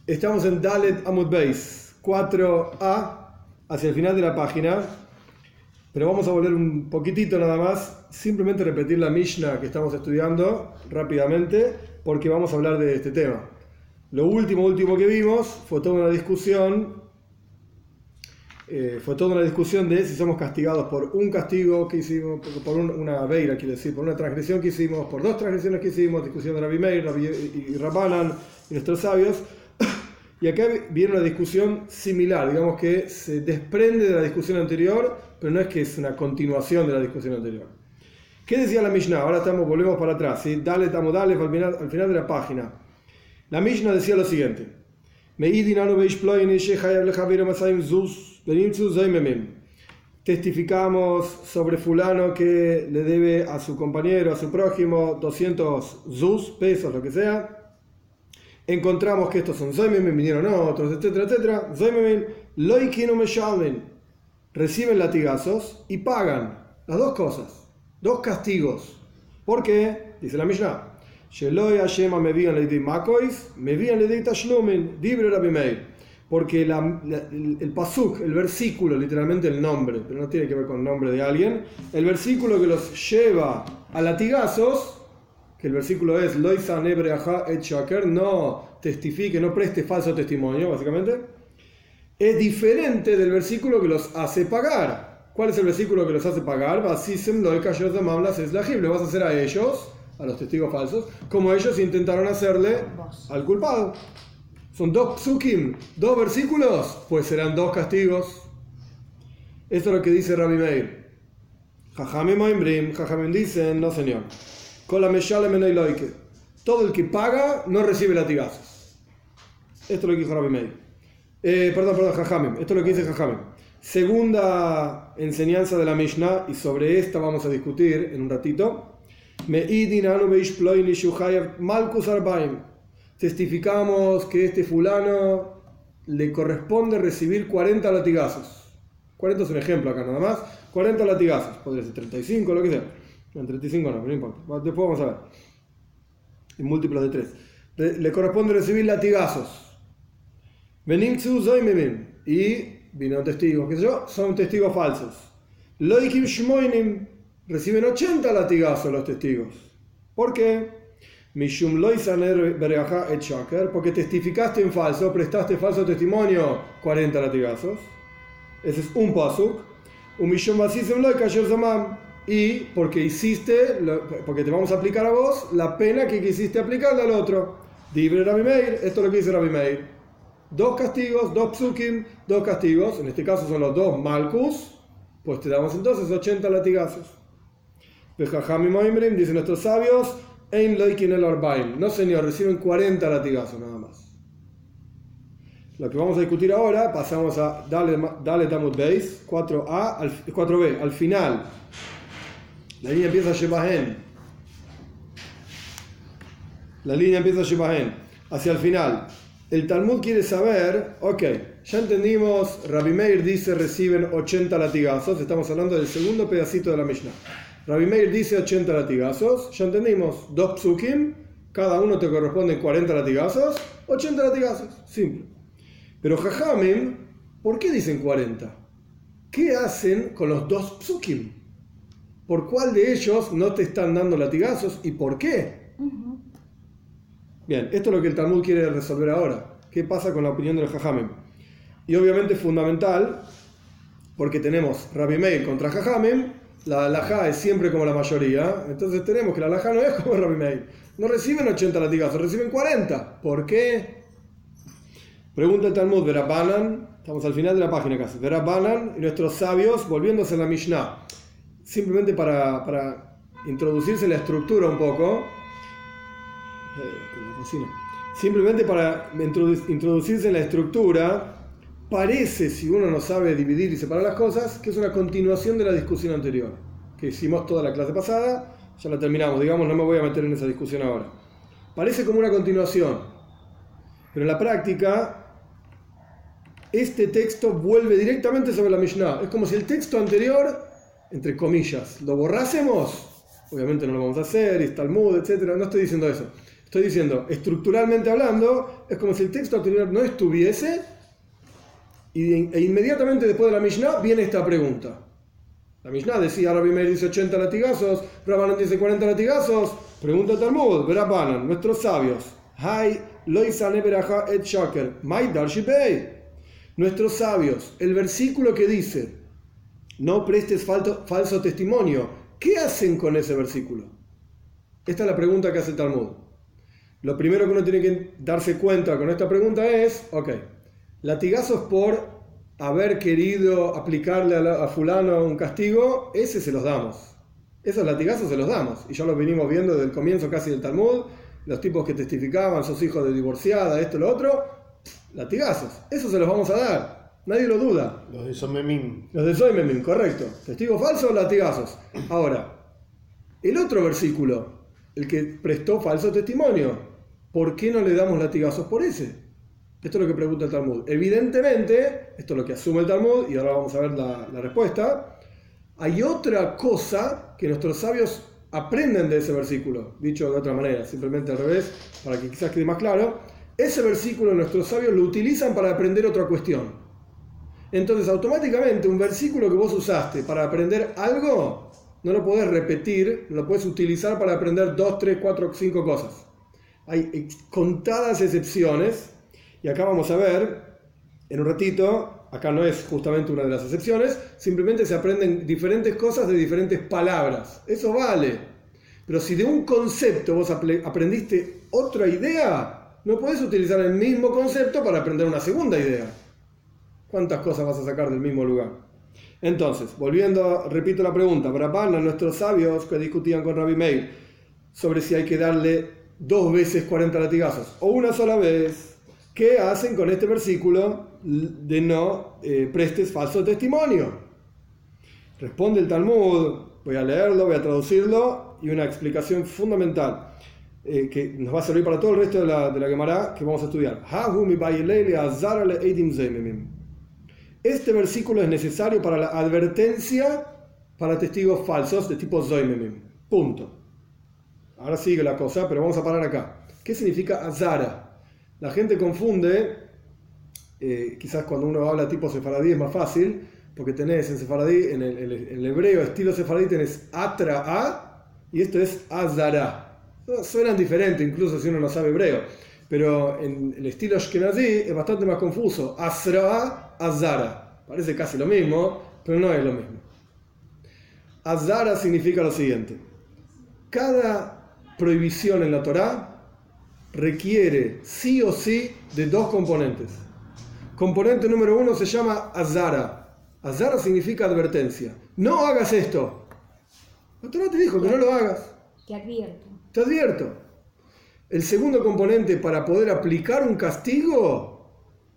Estamos en Dalet Amud Beis 4a, hacia el final de la página, pero vamos a volver un poquitito nada más, simplemente repetir la Mishnah que estamos estudiando rápidamente, porque vamos a hablar de este tema. Lo último que vimos fue toda una discusión, de si somos castigados por un castigo que hicimos, por una veira, quiere decir, por una transgresión que hicimos, por dos transgresiones que hicimos, discusión de Rabbi Meir y Rabbanan y nuestros sabios. Y acá viene una discusión similar, digamos que se desprende de la discusión anterior, pero no es que es una continuación de la discusión anterior. ¿Qué decía la Mishnah? Ahora volvemos para atrás, ¿sí? Al final de la página. La Mishnah decía lo siguiente: testificamos sobre fulano que le debe a su compañero, a su prójimo, 200 zuz, pesos, lo que sea. Encontramos que estos son zoimemim, vinieron otros, etcétera, etcétera. Zoimemim, loikinu meshalmen, reciben latigazos y pagan las dos cosas, dos castigos. ¿Por qué? Dice la Mishnah: porque el pasuk, el versículo, literalmente el nombre, pero no tiene que ver con el nombre de alguien, el versículo que los lleva a latigazos, que el versículo es no testifique, no preste falso testimonio, básicamente, es diferente del versículo que los hace pagar. ¿Cuál es el versículo que los hace pagar? Le vas a hacer a ellos, a los testigos falsos, como ellos intentaron hacerle al culpado. Son dos psukim, dos versículos, pues serán dos castigos. Esto es lo que dice Rabbi Meir. Jajamim dicen, no señor. Todo el que paga no recibe latigazos. Esto es lo que dijo Rabbi Meir. Perdón, Jajamim. Esto es lo que dice Jajamim. Segunda enseñanza de la Mishnah, y sobre esta vamos a discutir en un ratito. Testificamos que este fulano le corresponde recibir 40 latigazos. 40 es un ejemplo acá nada más. 40 latigazos. Podría ser 35, lo que sea. No, 35 no, pero no importa. Después vamos a ver. En múltiplos de 3. Le corresponde recibir latigazos. Y vinieron testigos, qué sé yo, son testigos falsos. Loikim shmoinim, reciben 80 latigazos los testigos. ¿Por qué? Mishum loisaner bereaja et shaker, porque testificaste en falso, prestaste falso testimonio, 40 latigazos. Ese es un pasuk. Umishum basisem loikasher zamam, y porque porque te vamos a aplicar a vos la pena que quisiste aplicarle al otro. Dibre Rabbi Meir, esto es lo que dice Rabbi Meir. Dos castigos, dos psukim, dos castigos, en este caso son los dos malkus, pues te damos entonces 80 latigazos. Vejajami moimrim, dicen nuestros sabios, ein loikin el arbaim, no señor, reciben 40 latigazos nada más. Lo que vamos a discutir ahora, pasamos a Dalet Amud Beis 4b, al final. La línea empieza Shebahen. Hacia el final. El Talmud quiere saber, ya entendimos, Rabbi Meir dice reciben 80 latigazos, estamos hablando del segundo pedacito de la Mishnah. Rabbi Meir dice 80 latigazos, ya entendimos, dos psukim, cada uno te corresponde 40 latigazos, 80 latigazos, simple. Pero Jajamim, ¿por qué dicen 40? ¿Qué hacen con los dos psukim? ¿Por cuál de ellos no te están dando latigazos y por qué? Bien, esto es lo que el Talmud quiere resolver ahora. ¿Qué pasa con la opinión de los Jajamim? Y obviamente es fundamental, porque tenemos Rabbi Meir contra Jajamim, la halajá es siempre como la mayoría, entonces tenemos que la halajá no es como Rabbi Meir. No reciben 80 latigazos, reciben 40. ¿Por qué? Pregunta el Talmud, Rabbanan, estamos al final de la página casi, Rabbanan y nuestros sabios, volviéndose a la Mishnah, simplemente para introducirse en la estructura un poco, simplemente para introducirse en la estructura, parece, si uno no sabe dividir y separar las cosas, que es una continuación de la discusión anterior, que hicimos toda la clase pasada, ya la terminamos, digamos, no me voy a meter en esa discusión ahora. Parece como una continuación, pero en la práctica este texto vuelve directamente sobre la Mishnah. Es como si el texto anterior, entre comillas, lo borrásemos. Obviamente no lo vamos a hacer, es Talmud, etc. No estoy diciendo eso. Estoy diciendo, estructuralmente hablando, es como si el texto anterior no estuviese e inmediatamente después de la Mishnah viene esta pregunta. La Mishnah decía, Rabbi Meir dice 80 latigazos, Rabbanan dice 40 latigazos. Pregunta el Talmud, Rabbanan, nuestros sabios. Hay loisane beraja et shaker, mai darshibei. Nuestros sabios, el versículo que dice, no prestes falso testimonio, ¿qué hacen con ese versículo? Esta es la pregunta que hace el Talmud. Lo primero que uno tiene que darse cuenta con esta pregunta es, ok, latigazos por haber querido aplicarle a fulano un castigo, ese se los damos. Esos latigazos se los damos. Y ya los venimos viendo desde el comienzo casi del Talmud, los tipos que testificaban, sos hijos de divorciada, esto, lo otro, latigazos. Eso se los vamos a dar. Nadie lo duda. Los de Soy-Memim. Los de Soy-Memim, correcto. Testigos falsos, latigazos. Ahora, el otro versículo, el que prestó falso testimonio, ¿por qué no le damos latigazos por ese? Esto es lo que pregunta el Talmud. Evidentemente, esto es lo que asume el Talmud, y ahora vamos a ver la respuesta. Hay otra cosa que nuestros sabios aprenden de ese versículo, dicho de otra manera, simplemente al revés, para que quizás quede más claro. Ese versículo nuestros sabios lo utilizan para aprender otra cuestión. Entonces, automáticamente, un versículo que vos usaste para aprender algo, no lo podés repetir, no lo podés utilizar para aprender 2, 3, 4, 5 cosas. Hay contadas excepciones. Y acá vamos a ver, en un ratito, acá no es justamente una de las excepciones, simplemente se aprenden diferentes cosas de diferentes palabras. Eso vale. Pero si de un concepto vos aprendiste otra idea, no podés utilizar el mismo concepto para aprender una segunda idea. ¿Cuántas cosas vas a sacar del mismo lugar? Entonces, volviendo, repito la pregunta, para nuestros sabios que discutían con Rabbi Meir sobre si hay que darle 2 veces 40 latigazos o una sola vez, ¿qué hacen con este versículo de no prestes falso testimonio? Responde el Talmud, voy a leerlo, voy a traducirlo, y una explicación fundamental que nos va a servir para todo el resto de la Gemara que vamos a estudiar. Este versículo es necesario para la advertencia para testigos falsos de tipo Zoimemim. Punto. Ahora sigue la cosa, pero vamos a parar acá. ¿Qué significa azara? La gente confunde, quizás cuando uno habla tipo sefaradí es más fácil, porque tenés en sefaradí, en el hebreo estilo sefaradí tenés atra-a y esto es azara. Suenan diferentes incluso si uno no sabe hebreo, pero en el estilo ashkenazí es bastante más confuso. Asra-a, azara. Parece casi lo mismo, pero no es lo mismo. Azara significa lo siguiente. Cada prohibición en la Torá requiere sí o sí de 2 componentes. Componente número 1 se llama azara. Azara significa advertencia. No hagas esto. La Torá te dijo que no lo hagas. Te advierto. Te advierto. El segundo componente para poder aplicar un castigo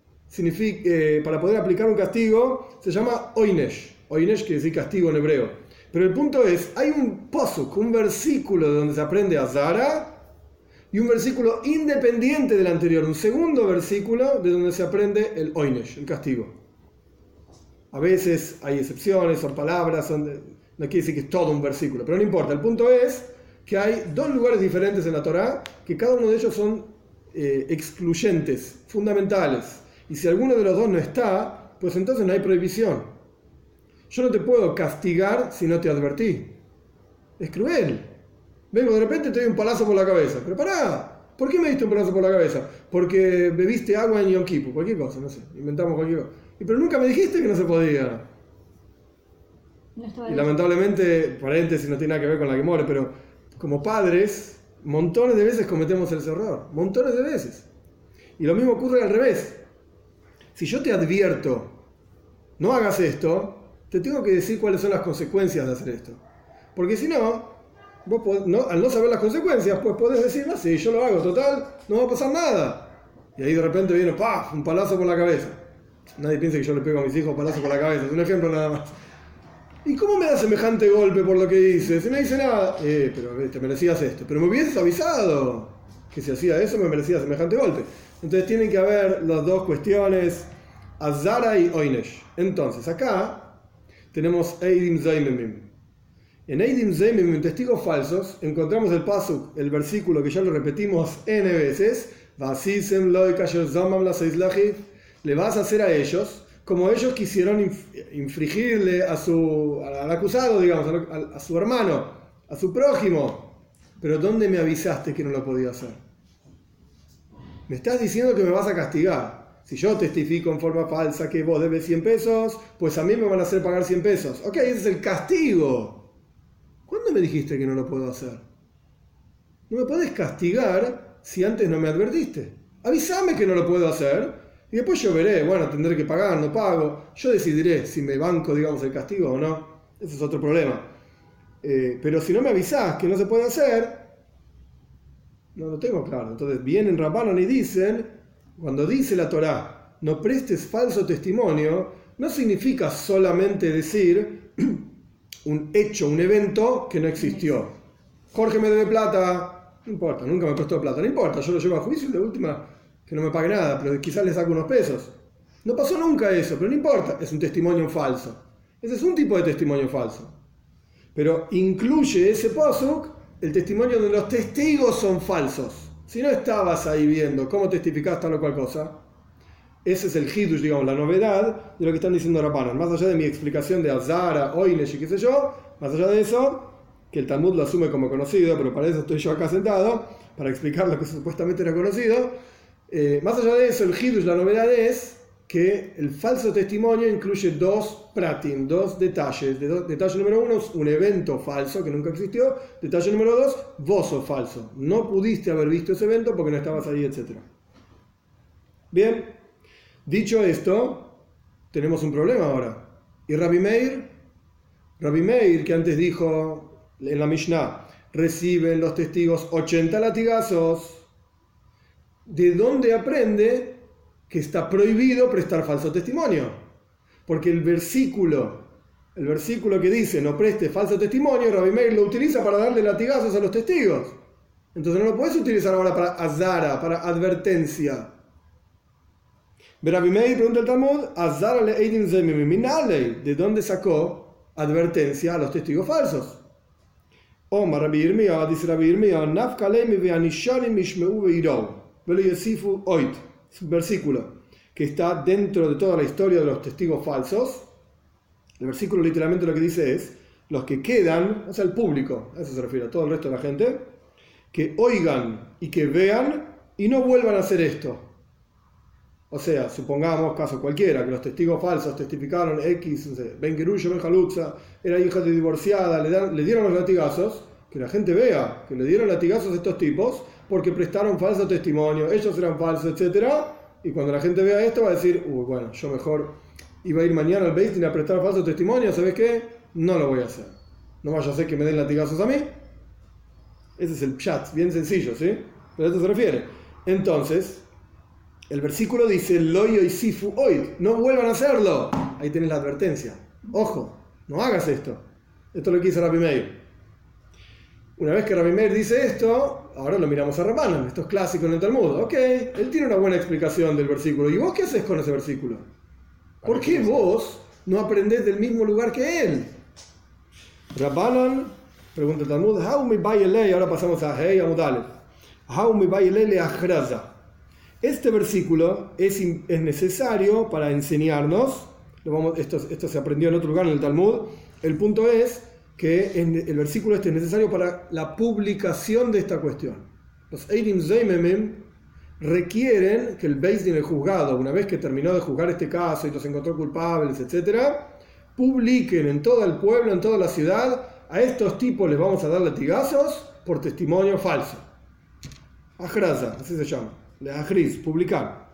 se llama oinesh. Oinesh quiere decir castigo en hebreo. Pero el punto es, hay un pasuk, un versículo de donde se aprende azara, y un versículo independiente del anterior, un segundo versículo de donde se aprende el oinesh, el castigo. A veces hay excepciones, son palabras, no quiere decir que es todo un versículo, pero no importa. El punto es que hay 2 lugares diferentes en la Torá, que cada uno de ellos son excluyentes, fundamentales. Y si alguno de los 2 no está, pues entonces no hay prohibición. Yo no te puedo castigar si no te advertí. Es cruel. Vengo de repente y te doy un palazo por la cabeza. Pero pará, ¿por qué me diste un palazo por la cabeza? Porque bebiste agua en Yom Kippur, cualquier cosa, no sé, inventamos cualquier cosa. Pero nunca me dijiste que no se podía. Y lamentablemente, paréntesis, no tiene nada que ver con la Gemara, pero como padres, montones de veces cometemos ese error. Montones de veces. Y lo mismo ocurre al revés. Si yo te advierto, no hagas esto, te tengo que decir cuáles son las consecuencias de hacer esto. Porque si no, vos al no saber las consecuencias, pues podés decir, no, si yo lo hago, total, no va a pasar nada. Y ahí de repente viene, ¡paf!, un palazo por la cabeza. Nadie piensa que yo le pego a mis hijos palazo por la cabeza, es un ejemplo nada más. ¿Y cómo me da semejante golpe por lo que hice? Si no hice nada, pero te merecías esto. Pero me hubieses avisado que si hacía eso me merecía semejante golpe. Entonces tienen que haber las 2 cuestiones, azara y oinesh. Entonces acá tenemos eidim zaimemim. En Eidim Zeimim, en testigos falsos, encontramos el pasuk, el versículo que ya lo repetimos N veces, le vas a hacer a ellos como ellos quisieron infligirle al acusado, digamos, a su hermano, a su prójimo. Pero ¿dónde me avisaste que no lo podía hacer? Me estás diciendo que me vas a castigar. Si yo testifico en forma falsa que vos debes 100 pesos, pues a mí me van a hacer pagar 100 pesos. Ok, ese es el castigo. ¿Cuándo me dijiste que no lo puedo hacer? No me podés castigar si antes no me advertiste. Avísame que no lo puedo hacer y después yo veré, bueno, tendré que pagar, no pago. Yo decidiré si me banco, digamos, el castigo o no. Ese es otro problema. Pero si no me avisás que no se puede hacer, no lo tengo claro. Entonces vienen Rabbanan y dicen, cuando dice la Torá, no prestes falso testimonio, no significa solamente decir un hecho, un evento que no existió. Jorge me debe plata, no importa, nunca me prestó plata, no importa, yo lo llevo a juicio y de última que no me pague nada, pero quizás le saco unos pesos. No pasó nunca eso, pero no importa, es un testimonio falso. Ese es un tipo de testimonio falso. Pero incluye ese pasuk el testimonio de los testigos son falsos. Si no estabas ahí viendo cómo testificaste tal o cual cosa, ese es el hidush, digamos, la novedad de lo que están diciendo Rabbanan. Más allá de mi explicación de Azara, Oynesh y qué sé yo, más allá de eso, que el Talmud lo asume como conocido, pero para eso estoy yo acá sentado, para explicar lo que supuestamente era conocido. Más allá de eso, el hidush, la novedad es que el falso testimonio incluye dos pratim, dos detalles. Detalle número uno, un evento falso que nunca existió. Detalle número dos, vos sos falso. No pudiste haber visto ese evento porque no estabas ahí, etc. Bien, dicho esto, tenemos un problema ahora. ¿Y Rabbi Meir? Rabbi Meir, que antes dijo en la Mishnah, reciben los testigos 80 latigazos. ¿De dónde aprende que está prohibido prestar falso testimonio? Porque el versículo que dice no preste falso testimonio, Rabbi Meir lo utiliza para darle latigazos a los testigos. Entonces no lo puedes utilizar ahora para azara, para advertencia. Rabbi Meir pregunta el Talmud, azara le eidim zemim minalei, ¿de dónde sacó advertencia a los testigos falsos? Omar Rabbi Yirmiyah, dice Rabbi Yirmiyah, nafka leimi veanisharim mishmeu veirou velo yesifu oit. Es un versículo que está dentro de toda la historia de los testigos falsos. El versículo literalmente lo que dice es, los que quedan, o sea, el público, a eso se refiere a todo el resto de la gente, que oigan y que vean y no vuelvan a hacer esto. O sea, supongamos, caso cualquiera, que los testigos falsos testificaron X, no sé, Ben Gerusha, Ben Halutza, era hija de divorciada, le dieron los latigazos, que la gente vea que le dieron latigazos a estos tipos porque prestaron falso testimonio, ellos eran falsos, etc. Y cuando la gente vea esto va a decir, bueno, yo mejor iba a ir mañana al Beis Din a prestar falso testimonio, ¿sabes qué? No lo voy a hacer. No vaya a ser que me den latigazos a mí. Ese es el pshat, bien sencillo, ¿sí? Pero a esto se refiere. Entonces, el versículo dice, Lo yoisifu oid, no vuelvan a hacerlo. Ahí tenés la advertencia. Ojo, no hagas esto. Esto es lo que dice Rabbi Meir. Una vez que Rabbi Meir dice esto, ahora lo miramos a Rabbanan. Esto es clásico en el Talmud. Ok, él tiene una buena explicación del versículo. ¿Y vos qué haces con ese versículo? ¿Por qué vos no aprendés del mismo lugar que él? Rabbanan, pregunta el Talmud, ahora pasamos a Hei Amudale. Este versículo es necesario para enseñarnos, esto se aprendió en otro lugar en el Talmud, el punto es que el versículo este es necesario para la publicación de esta cuestión. Los Eidim Zeimemim requieren que el Beis Din, el juzgado, una vez que terminó de juzgar este caso y los encontró culpables, etc., publiquen en todo el pueblo, en toda la ciudad, a estos tipos les vamos a dar latigazos por testimonio falso. Ajraza, así se llama. Leajriz, publicar.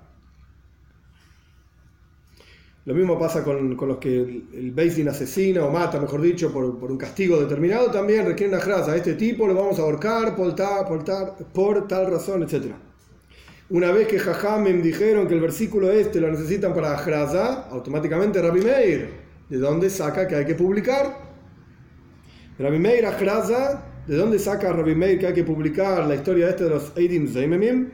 Lo mismo pasa con los que el Beis Din asesina o mata, mejor dicho, por un castigo determinado, también requieren una ajraza. A este tipo lo vamos a ahorcar por tal razón, etc. Una vez que Jajamim dijeron que el versículo este lo necesitan para ajraza, automáticamente Rabbi Meir, ¿de dónde saca que hay que publicar? Rabbi Meir ajraza, ¿de dónde saca Rabbi Meir que hay que publicar la historia esta de los Eidim Zeimemim?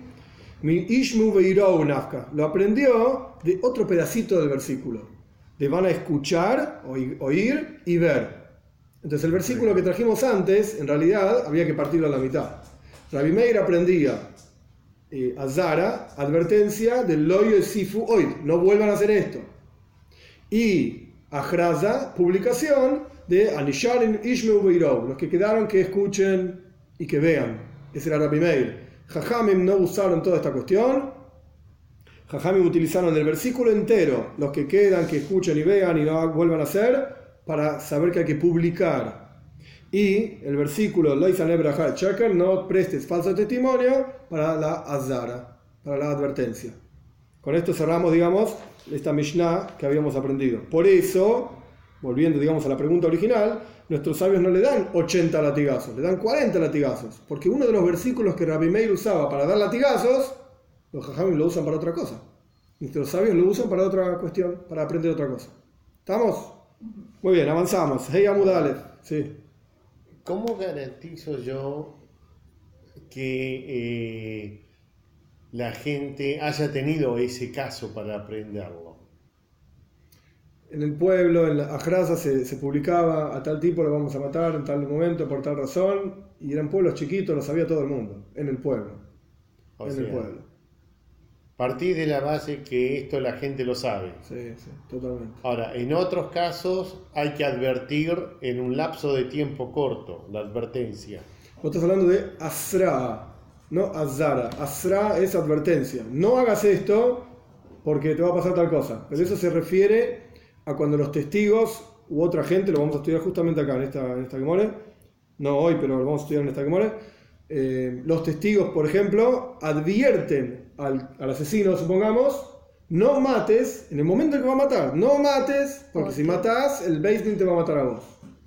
Lo aprendió de otro pedacito del versículo, de van a escuchar, oír y ver. Entonces el versículo que trajimos antes, en realidad, había que partirlo a la mitad. Rabbi Meir aprendía Azara, advertencia del Loyo Sifu Oid, no vuelvan a hacer esto. Y Ajraza, publicación de Anisharin Ishmeu Beirov, los que quedaron que escuchen y que vean. Ese era Rabbi Meir. Jajamim no usaron toda esta cuestión. Jajamim utilizaron el versículo entero, los que quedan, que escuchen y vean y no vuelvan a hacer, para saber que hay que publicar. Y el versículo no prestes falso testimonio para la azara, para la advertencia. Con esto cerramos, digamos, esta Mishnah que habíamos aprendido. Por eso, volviendo, digamos, a la pregunta original, nuestros sabios no le dan 80 latigazos, le dan 40 latigazos. Porque uno de los versículos que Rabbi Meir usaba para dar latigazos, los jajamim lo usan para otra cosa. Nuestros sabios lo usan para otra cuestión, para aprender otra cosa. ¿Estamos? Muy bien, avanzamos. Hey Amud Aleph. Sí. ¿Cómo garantizo yo que la gente haya tenido ese caso para aprenderlo? En el pueblo, en la Ajraza se publicaba, a tal tipo lo vamos a matar en tal momento, por tal razón, y eran pueblos chiquitos, lo sabía todo el mundo, en el pueblo. El pueblo. Partís de la base que esto la gente lo sabe. Sí, totalmente. Ahora, en otros casos hay que advertir en un lapso de tiempo corto, la advertencia. Vos estás hablando de Asra, no Azara. Asra es advertencia. No hagas esto porque te va a pasar tal cosa. Pero eso se refiere a cuando los testigos u otra gente, lo vamos a estudiar justamente acá en esta Gemore, no hoy, pero lo vamos a estudiar en esta Gemore. Los testigos, por ejemplo, advierten al asesino, supongamos, no mates, en el momento en que va a matar, no mates, porque si matas, el Beis Din te va a matar a vos.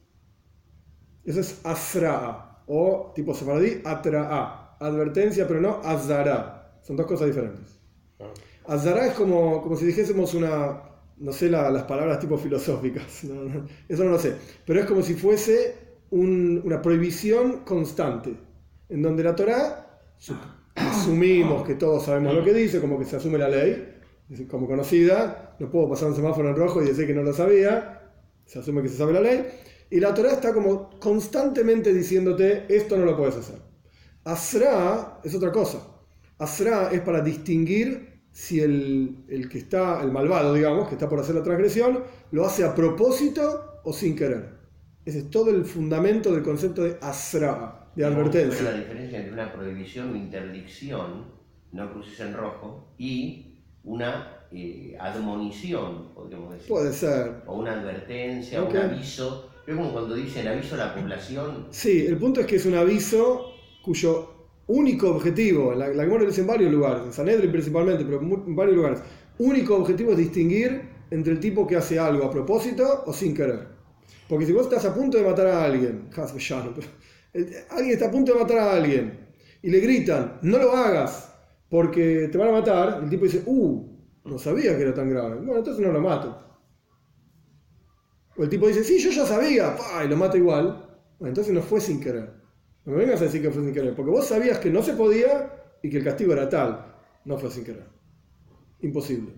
Eso es Asra'a, o tipo sefaradí, Atra'a, advertencia, pero no Azara. Son dos cosas diferentes. Azara es como si dijésemos no sé las palabras tipo filosóficas, eso no lo sé, pero es como si fuese una prohibición constante, en donde la Torá, asumimos que todos sabemos lo que dice, como que se asume la ley, como conocida, no puedo pasar un semáforo en rojo y decir que no lo sabía, se asume que se sabe la ley, y la Torá está como constantemente diciéndote, esto no lo puedes hacer. Asra es otra cosa. Asra es para distinguir si el que está, el malvado, digamos, que está por hacer la transgresión, lo hace a propósito o sin querer. Ese es todo el fundamento del concepto de Asra, de advertencia. Pero la diferencia entre una prohibición o interdicción, no cruces en rojo, y una admonición, podríamos decir. Puede ser. O una advertencia, okay. Un aviso. Es como cuando dicen aviso a la población. Sí, el punto es que es un aviso cuyo único objetivo, la Gemara lo dice en varios lugares, en Sanedrin principalmente, pero en varios lugares, único objetivo es distinguir entre el tipo que hace algo a propósito o sin querer. Porque si vos estás a punto de matar a alguien, alguien está a punto de matar a alguien y le gritan, no lo hagas porque te van a matar, el tipo dice, no sabía que era tan grave, bueno, entonces no lo mato. O el tipo dice, sí, yo ya sabía, y lo mata igual, bueno, entonces no fue sin querer. No me vengas a decir que fue sin querer, porque vos sabías que no se podía y que el castigo era tal, no fue sin querer. Imposible.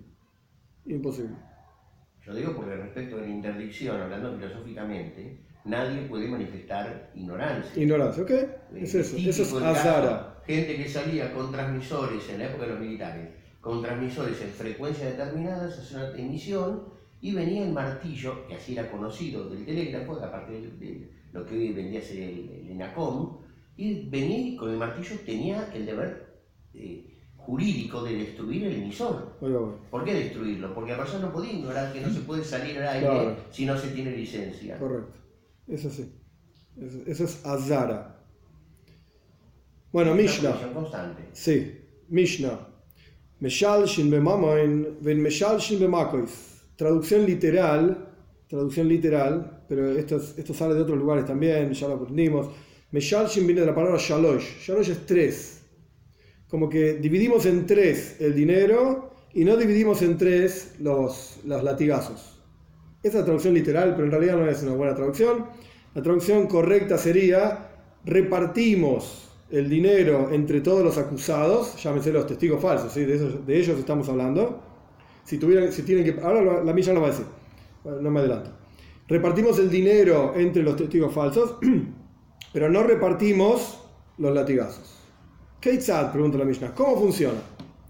Yo digo porque respecto de la interdicción, hablando filosóficamente, nadie puede manifestar ignorancia. Ignorancia, ¿ok? Es eso es Azara. Gente que salía con transmisores en la época de los militares, con transmisores en frecuencias determinadas, hacía una emisión y venía el martillo, que así era conocido del telégrafo, aparte de lo que hoy vendría a ser el ENACOM, y venía y con el martillo tenía el deber jurídico de destruir el emisor. ¿Por qué destruirlo? Porque la persona no podía ignorar que no se puede salir al aire si no se tiene licencia. Correcto. Eso sí. Eso es Azara. Bueno, Mishnah. Sí, Mishnah. Meshalshin bemamoin, ven meshalshin bemakois. Traducción literal, pero esto sale de otros lugares también, ya lo aprendimos. Meshalshin viene de la palabra shalosh. Shalosh es 3. Como que dividimos en 3 el dinero y no dividimos en 3 los latigazos. Esa es la traducción literal, pero en realidad no es una buena traducción. La traducción correcta sería: repartimos el dinero entre todos los acusados, llámense los testigos falsos, ¿sí? de ellos estamos hablando. Si tienen que, ahora la Mishnah lo va a decir, no me adelanto. repartimos el dinero entre los testigos falsos, pero no repartimos los latigazos. Keitzad, pregunta la Mishnah, ¿cómo funciona?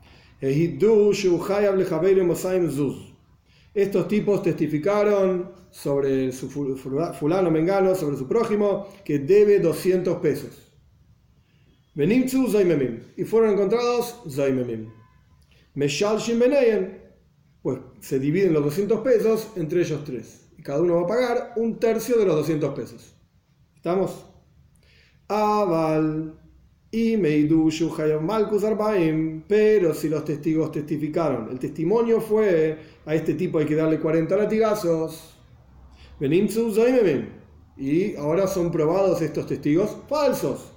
Estos tipos testificaron sobre su fulano mengano, sobre su prójimo, que debe 200 pesos. Venimtzu Zaimemim, y fueron encontrados Zaimemim. Meshalshim Beneyen, pues se dividen los 200 pesos entre ellos tres. Y cada uno va a pagar un tercio de los 200 pesos. ¿Estamos? Aval y Meidushu Hayam Malkus Arbaim, pero si los testigos testificaron, el testimonio fue: a este tipo hay que darle 40 latigazos. Venimtzu Zaimemim, y ahora son probados estos testigos falsos.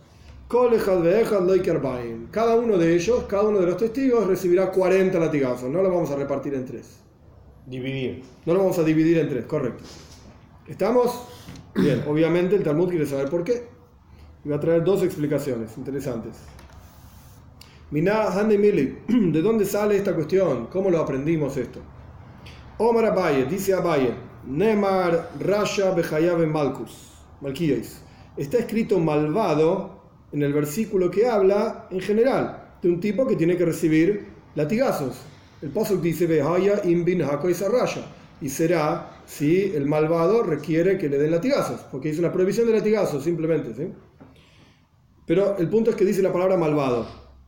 Cada uno de ellos, cada uno de los testigos recibirá 40 latigazos. No lo vamos a repartir en tres. Dividir. No lo vamos a dividir en tres, correcto. ¿Estamos? Bien, obviamente el Talmud quiere saber por qué. Y va a traer dos explicaciones interesantes. Miná Hande Mili, ¿de dónde sale esta cuestión? ¿Cómo lo aprendimos esto? Omar Abaye, dice Abaye, Nemar Rasha Behayav Malkiyais. Está escrito malvado en el versículo que habla en general de un tipo que tiene que recibir latigazos. El pasuk dice Behaya Imbin Hakois Rasha, y será si el malvado requiere que le den latigazos, porque dice una prohibición de latigazos simplemente, ¿sí? Pero el punto es que dice la palabra malvado.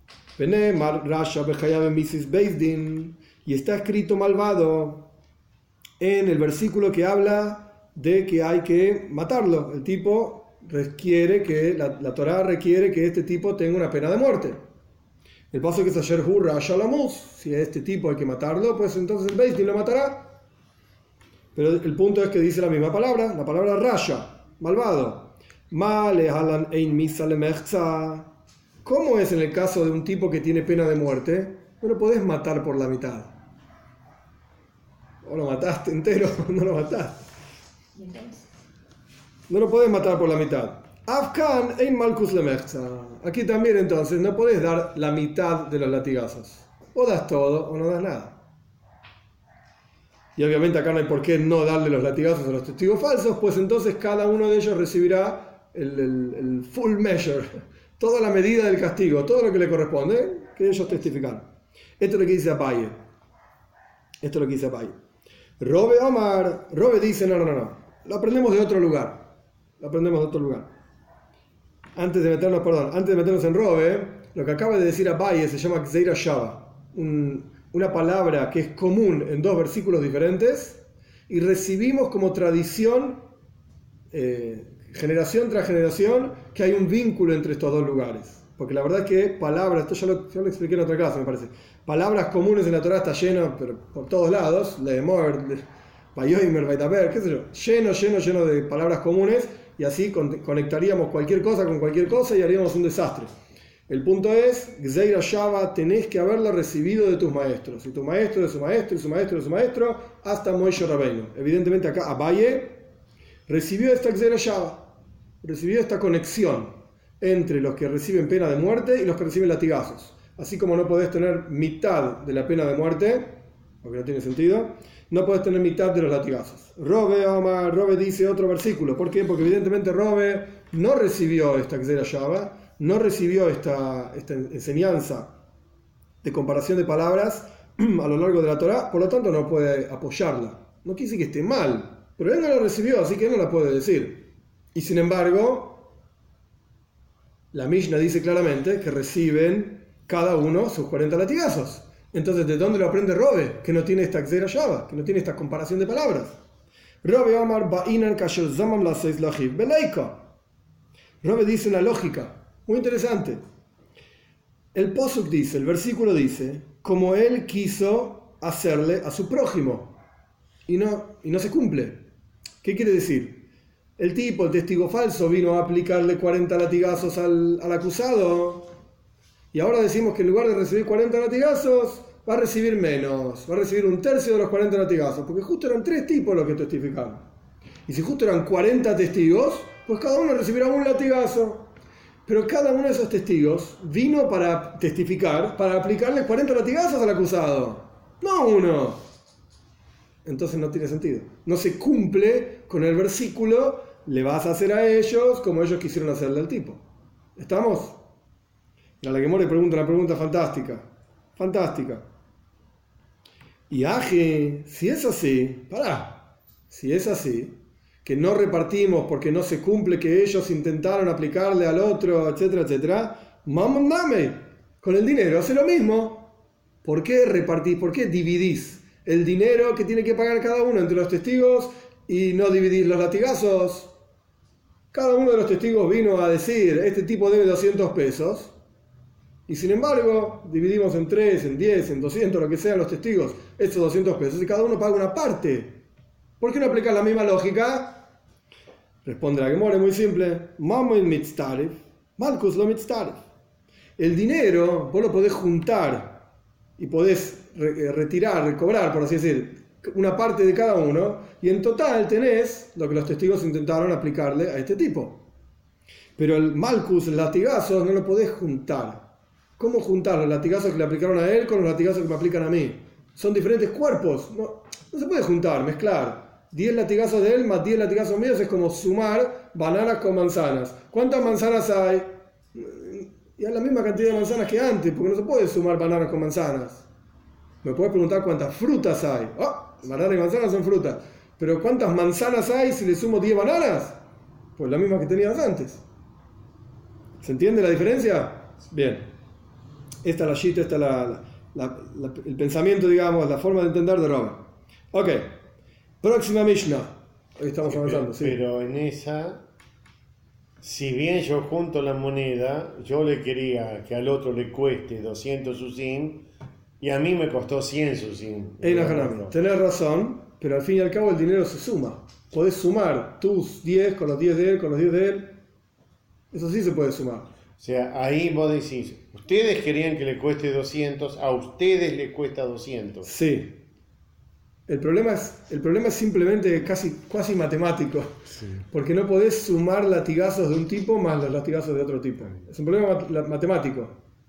Y está escrito malvado en el versículo que habla de que hay que matarlo. El tipo requiere que, la Torá requiere que este tipo tenga una pena de muerte. El paso que es ayer hurra shalamus, si a este tipo hay que matarlo, pues entonces el Beis Din lo matará. Pero el punto es que dice la misma palabra, la palabra rasha, malvado. ¿Cómo es en el caso de un tipo que tiene pena de muerte? No lo podés matar por la mitad. O lo mataste entero, no lo mataste. No lo podés matar por la mitad. Afkan ein malkus lemechza. Aquí también entonces no podés dar la mitad de los latigazos. O das todo o no das nada. Y obviamente acá no hay por qué no darle los latigazos a los testigos falsos, pues entonces cada uno de ellos recibirá el full measure, toda la medida del castigo, todo lo que le corresponde, que ellos testificaron. Esto es lo que dice Abaye. Robe Omar, Robe dice, no. Lo aprendemos de otro lugar. Antes de meternos en Robe, lo que acaba de decir Abaye se llama Gzeira Shava, una palabra que es común en dos versículos diferentes, y recibimos como tradición, generación tras generación, que hay un vínculo entre estos dos lugares. Porque la verdad es que palabras, esto ya lo expliqué en otra clase, me parece. Palabras comunes en la Torá está lleno, pero por todos lados, Leemor, Bayoimer, Baitaber, qué sé yo, lleno de palabras comunes, y así conectaríamos cualquier cosa con cualquier cosa y haríamos un desastre. El punto es, Gzeira Shava, tenés que haberlo recibido de tus maestros, y tu maestro de su maestro, y su maestro de su maestro, hasta Moishe Rabbeinu. Evidentemente acá Abaye recibió esta Gzeira Shava, recibió esta conexión entre los que reciben pena de muerte y los que reciben latigazos. Así como no podés tener mitad de la pena de muerte, porque no tiene sentido, no podés tener mitad de los latigazos. Robe dice otro versículo. ¿Por qué? Porque evidentemente Robe no recibió esta Gzeira Shava, no recibió esta enseñanza de comparación de palabras a lo largo de la Torá, por lo tanto no puede apoyarla. No quiere decir que esté mal, pero él no la recibió, así que él no la puede decir. Y sin embargo, la Mishnah dice claramente que reciben cada uno sus 40 latigazos. Entonces, ¿de dónde lo aprende Robe? Que no tiene esta Gzeira Shava, que no tiene esta comparación de palabras. Robe Omar Ba'inan Kasher Zamam la Seis Lachiv Beleika. Robe dice una lógica muy interesante. El posuk dice, el versículo dice, como él quiso hacerle a su prójimo, y no se cumple. ¿Qué quiere decir? El testigo falso, vino a aplicarle 40 latigazos al acusado, y ahora decimos que en lugar de recibir 40 latigazos, va a recibir menos, va a recibir un tercio de los 40 latigazos, porque justo eran 3 tipos los que testificaron. Y si justo eran 40 testigos, pues cada uno recibirá un latigazo. Pero cada uno de esos testigos vino para testificar, para aplicarle 40 latigazos al acusado, no uno. entonces no tiene sentido. No se cumple con el versículo, le vas a hacer a ellos como ellos quisieron hacerle al tipo. ¿Estamos? La Gemara pregunta una pregunta fantástica. Fantástica. Y Aji, si es así, si es así, que no repartimos porque no se cumple que ellos intentaron aplicarle al otro, etcétera, etcétera, mamon dame, con el dinero hace lo mismo. ¿Por qué repartís? ¿Por qué dividís el dinero que tiene que pagar cada uno entre los testigos y no dividís los latigazos? Cada uno de los testigos vino a decir, este tipo debe 200 pesos, y sin embargo, dividimos en 3, en 10, en 200, lo que sean los testigos, esos 200 pesos, y cada uno paga una parte. ¿Por qué no aplicas la misma lógica? Responde la Gemara, muy simple. El dinero vos lo podés juntar y podés retirar, recobrar, por así decir, una parte de cada uno, y en total tenés lo que los testigos intentaron aplicarle a este tipo. Pero el malcus, el latigazo, no lo podés juntar. ¿Cómo juntar los latigazos que le aplicaron a él con los latigazos que me aplican a mí? Son diferentes cuerpos, no se puede juntar, mezclar. 10 latigazos de él más 10 latigazos míos es como sumar bananas con manzanas. ¿Cuántas manzanas hay? Y hay la misma cantidad de manzanas que antes, porque no se puede sumar bananas con manzanas. Me puedes preguntar cuántas frutas hay. Bananas y manzanas son frutas. Pero ¿cuántas manzanas hay si le sumo 10 bananas? Pues la misma que tenías antes. ¿Se entiende la diferencia? Bien. Esta es la shita, esta es el pensamiento, digamos, la forma de entender de Rava. Ok. Próxima Mishnah. Hoy estamos avanzando, sí. Pero en esa, si bien yo junto la moneda, yo le quería que al otro le cueste 200 susim y a mí me costó 100 susim. Tenés razón, pero al fin y al cabo el dinero se suma. Podés sumar tus 10 con los 10 de él, con los 10 de él. Eso sí se puede sumar. O sea, ahí vos decís, ustedes querían que le cueste 200, a ustedes le cuesta 200. Sí. El problema es simplemente casi matemático. Sí. Porque no podés sumar latigazos de un tipo más los latigazos de otro tipo. Es un problema matemático.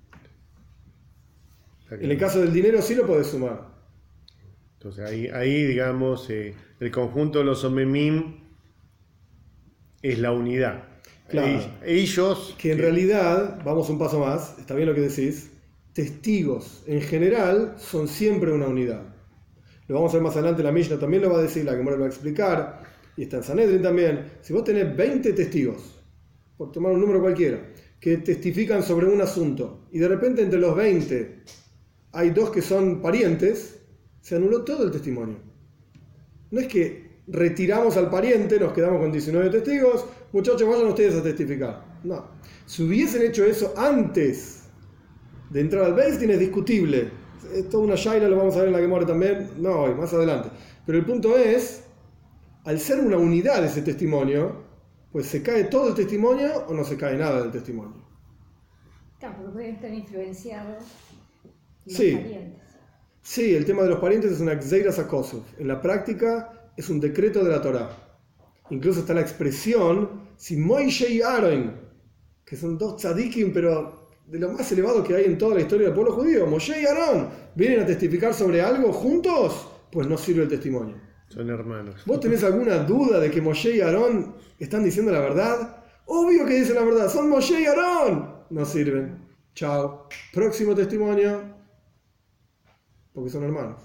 En el caso del dinero sí lo podés sumar. Entonces ahí digamos, el conjunto de los omemim es la unidad. Claro. Ellos... Que en realidad, vamos un paso más, está bien lo que decís, testigos en general son siempre una unidad. Lo vamos a ver más adelante, la Mishnah también lo va a decir, la Gemara lo va a explicar, y está en Sanedrin también. Si vos tenés 20 testigos, por tomar un número cualquiera, que testifican sobre un asunto, y de repente entre los 20 hay 2 que son parientes, se anuló todo el testimonio. No es que retiramos al pariente, nos quedamos con 19 testigos, muchachos, vayan ustedes a testificar. No. Si hubiesen hecho eso antes de entrar al Beis Din es discutible. Es toda una shaila, lo vamos a ver en la Gemara también, no hoy, más adelante. Pero el punto es, al ser una unidad ese testimonio, pues se cae todo el testimonio o no se cae nada del testimonio. Claro, porque pueden estar influenciados los sí. parientes. Sí, el tema de los parientes es una gzeira sakosov. En la práctica es un decreto de la Torá. Incluso está la expresión, si Moishe y Aaron, que son 2 tzadikim, pero de lo más elevado que hay en toda la historia del pueblo judío, Moshe y Aarón vienen a testificar sobre algo juntos, pues no sirve el testimonio. Son hermanos. ¿Vos tenés alguna duda de que Moshe y Aarón están diciendo la verdad? Obvio que dicen la verdad, son Moshe y Aarón. No sirven. Chao. Próximo testimonio, porque son hermanos.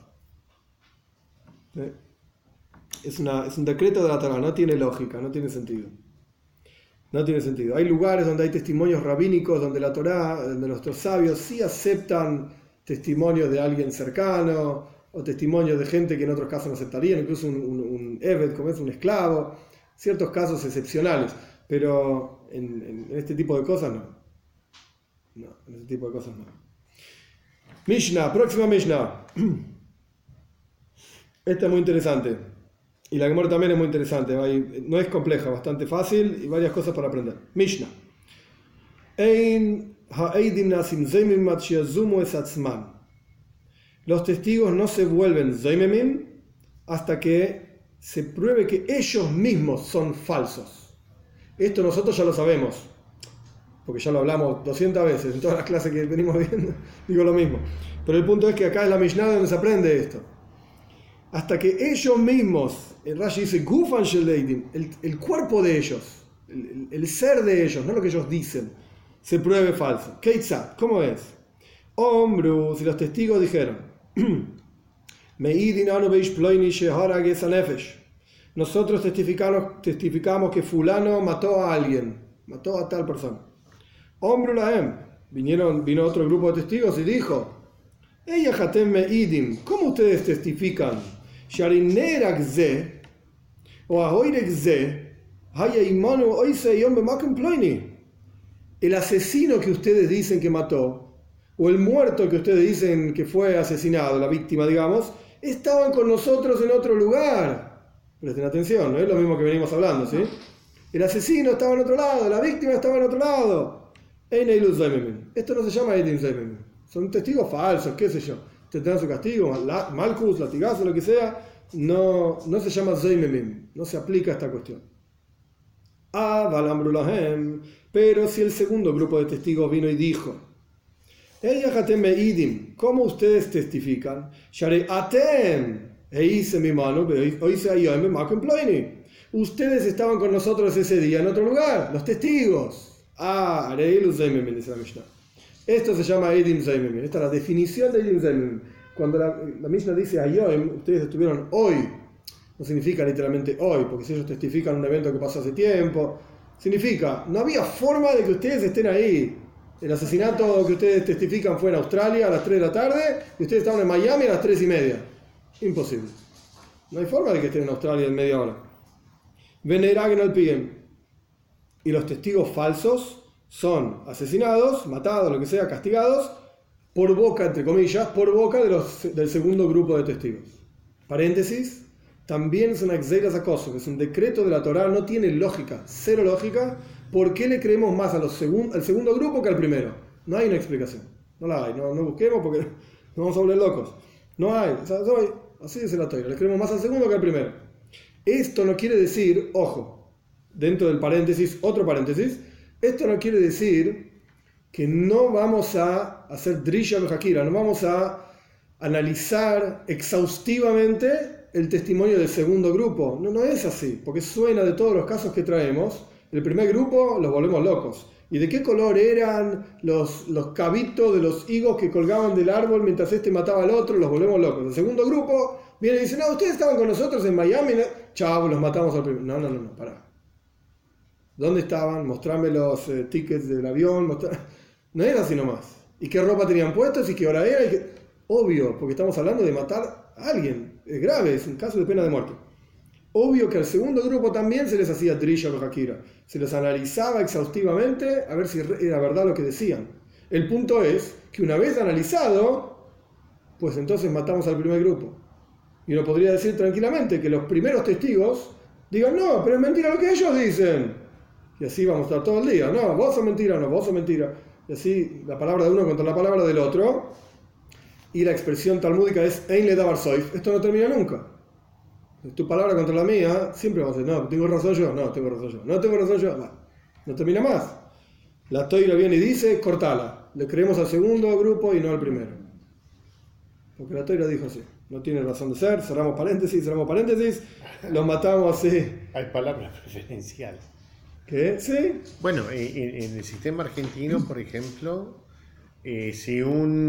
Es un decreto de la Torá, no tiene lógica, no tiene sentido. No tiene sentido. Hay lugares donde hay testimonios rabínicos, donde la Torá, donde nuestros sabios sí aceptan testimonios de alguien cercano, o testimonios de gente que en otros casos no aceptarían, incluso un Eved, como es un esclavo, ciertos casos excepcionales, pero en este tipo de cosas no. No, en este tipo de cosas no. Mishnah, próxima Mishnah. Esta es muy interesante. Y la Gemara también es muy interesante. No es compleja, bastante fácil y varias cosas para aprender. Mishnah. Los testigos no se vuelven zoimemim hasta que se pruebe que ellos mismos son falsos. Esto nosotros ya lo sabemos, porque ya lo hablamos 200 veces en todas las clases que venimos viendo. Digo lo mismo. Pero el punto es que acá es la Mishnah donde se aprende esto. hasta que ellos mismos, el Rashi dice, Gufan Sheleidim, el cuerpo de ellos, el ser de ellos, no lo que ellos dicen, se pruebe falso. Keitzat, ¿cómo es? Ombru, si los testigos dijeron, nosotros testificamos que fulano mató a alguien, mató a tal persona. Ombru lahem, vino otro grupo de testigos y dijo, ella hatem meidim, ¿cómo ustedes testifican? Sharinerak ze, o ahoirek ze, haya imanu oise yom bemakem ploini. El asesino que ustedes dicen que mató, o el muerto que ustedes dicen que fue asesinado, la víctima, digamos, estaban con nosotros en otro lugar. Presten atención, no es lo mismo que venimos hablando, ¿sí? El asesino estaba en otro lado, la víctima estaba en otro lado. Esto no se llama Eidim Zaimimim. Son testigos falsos, qué sé yo. Tendrán su castigo, malcus, latigazo, lo que sea. No se llama Zaimimim. No se aplica a esta cuestión. Pero si el segundo grupo de testigos vino y dijo, ¿cómo ustedes testifican? Ustedes estaban con nosotros ese día en otro lugar, los testigos. Dice la Mishnah. Esto se llama Eidim Zaimimim. Esta es la definición de Eidim Zaimimim. Cuando la Mishnah dice Ayoim, ustedes estuvieron hoy, no significa literalmente hoy, porque si ellos testifican un evento que pasó hace tiempo, significa, no había forma de que ustedes estén ahí. El asesinato que ustedes testifican fue en Australia a las 3 de la tarde y ustedes estaban en Miami a las 3:30. Imposible. No hay forma de que estén en Australia en media hora. Veneragen al piem. Y los testigos falsos son asesinados, matados, lo que sea, castigados, por boca, entre comillas, por boca del segundo grupo de testigos. Paréntesis, también es una exeras acoso, que es un decreto de la Torá, no tiene lógica, cero lógica. ¿Por qué le creemos más al segundo grupo que al primero? No hay una explicación, no la hay, no busquemos porque nos vamos a volver locos. No hay, así dice la Torá, le creemos más al segundo que al primero. Esto no quiere decir, ojo, dentro del paréntesis, otro paréntesis, esto no quiere decir que no vamos a hacer drisha v'hakira, no vamos a analizar exhaustivamente el testimonio del segundo grupo. No es así, porque suena de todos los casos que traemos. El primer grupo los volvemos locos. ¿Y de qué color eran los cabitos de los higos que colgaban del árbol mientras este mataba al otro? Los volvemos locos. El segundo grupo viene y dice, no, ustedes estaban con nosotros en Miami. Chao, los matamos al primero. No, pará. ¿Dónde estaban? Mostrame los tickets del avión. No era así nomás. ¿Y qué ropa tenían puestos? ¿Y qué hora era? Obvio, porque estamos hablando de matar a alguien. Es grave, es un caso de pena de muerte. Obvio que al segundo grupo también se les hacía drisha o hakira. Se les analizaba exhaustivamente a ver si era verdad lo que decían. El punto es que una vez analizado, pues entonces matamos al primer grupo. Y uno podría decir tranquilamente que los primeros testigos digan, no, pero es mentira lo que ellos dicen. Y así vamos a estar todo el día. No, vos sos mentira, no, vos sos mentira. Y así la palabra de uno contra la palabra del otro. Y la expresión talmúdica es Ein le davar soif. Esto no termina nunca. Tu palabra contra la mía, siempre vamos a decir, no, tengo razón yo, no, tengo razón yo, no tengo razón yo, no termina más. La Toira viene y dice, cortala, le creemos al segundo grupo y no al primero. Porque la Toira dijo así, no tiene razón de ser, cerramos paréntesis, los matamos así. Hay palabras preferenciales. ¿Qué? ¿Sí? Bueno, en el sistema argentino, por ejemplo, si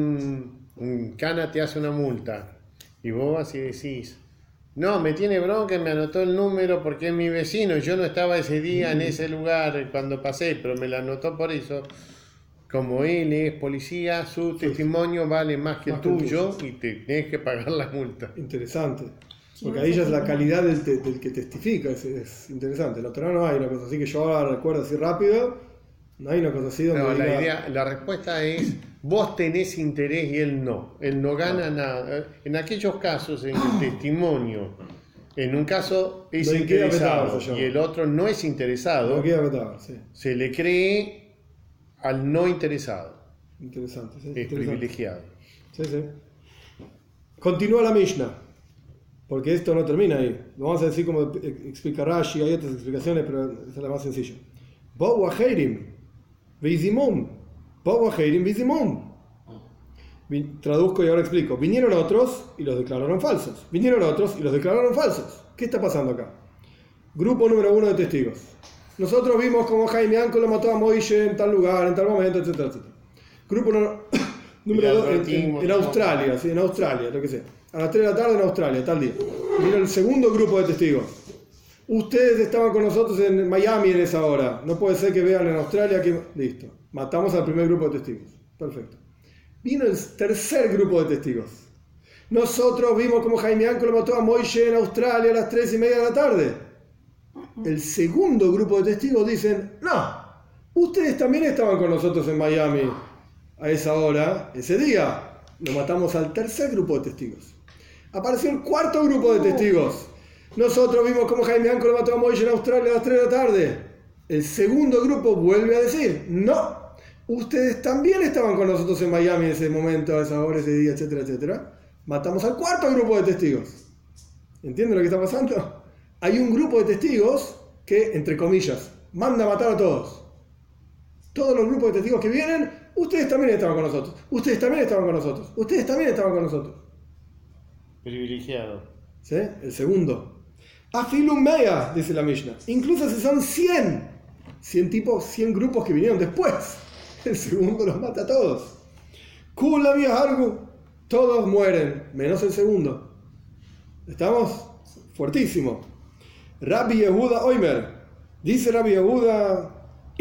un cana te hace una multa y vos vas y decís, no, me tiene bronca, me anotó el número porque es mi vecino, yo no estaba ese día en ese lugar cuando pasé, pero me lo anotó por eso. Como él es policía, su testimonio vale más que el tuyo y te tenés que pagar la multa. Interesante. Porque ahí ya es la calidad del que testifica, es interesante. En la Torá no hay una cosa así que yo ahora recuerdo así rápido, no hay una cosa así donde... No, la respuesta es, vos tenés interés y él no. Él no gana nada. En aquellos casos, en el testimonio, en un caso es interesado y el otro no es interesado, se le cree al no interesado. Interesante. Sí, es interesante. Privilegiado. Sí. Continúa la Mishnah, porque esto no termina ahí. Lo vamos a decir como explica Rashi, hay otras explicaciones, pero esa es la más sencilla. Traduzco y ahora explico. Vinieron otros y los declararon falsos. Vinieron otros y los declararon falsos. ¿Qué está pasando acá? Grupo número 1 de testigos. Nosotros vimos cómo Jaime Anco lo mató a Moishe en tal lugar, en tal momento, etcétera, etcétera. Grupo número 2 en Australia, sí, en Australia, lo que sea. A las 3 de la tarde en Australia, tal día. Vino el segundo grupo de testigos. Ustedes estaban con nosotros en Miami en esa hora. No puede ser que vean en Australia que... Listo. Matamos al primer grupo de testigos. Perfecto. Vino el tercer grupo de testigos. Nosotros vimos cómo Jaime Anco lo mató a Moishe en Australia a las 3:30 de la tarde. El segundo grupo de testigos dicen, no, ustedes también estaban con nosotros en Miami a esa hora, ese día. Lo matamos al tercer grupo de testigos. Apareció el cuarto grupo de testigos. Nosotros vimos cómo Jaime Anco lo mató a Moishe en Australia a las 3 de la tarde. El segundo grupo vuelve a decir, no, ustedes también estaban con nosotros en Miami en ese momento, a esa hora, ese día, etcétera, etcétera. Matamos al cuarto grupo de testigos. ¿Entienden lo que está pasando? Hay un grupo de testigos que, entre comillas, manda a matar a todos. Todos los grupos de testigos que vienen, ustedes también estaban con nosotros. Ustedes también estaban con nosotros. Ustedes también estaban con nosotros. Privilegiado. ¿Sí? El segundo. Afilum Mea, dice la Mishnah. Incluso si son 100 grupos que vinieron después. El segundo los mata a todos. Kula Viahargu. Todos mueren, menos el segundo. ¿Estamos? Fuertísimo. Rabbi Yehuda Oimer. Dice Rabbi Yehuda,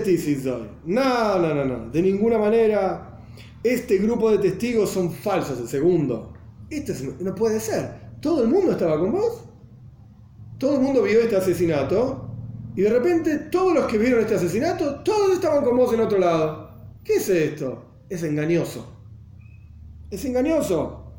no. De ninguna manera. Este grupo de testigos son falsos, el segundo. No puede ser. ¿Todo el mundo estaba con vos? Todo el mundo vio este asesinato. Y de repente todos los que vieron este asesinato, todos estaban con vos en otro lado. ¿Qué es esto? Es engañoso. Es engañoso.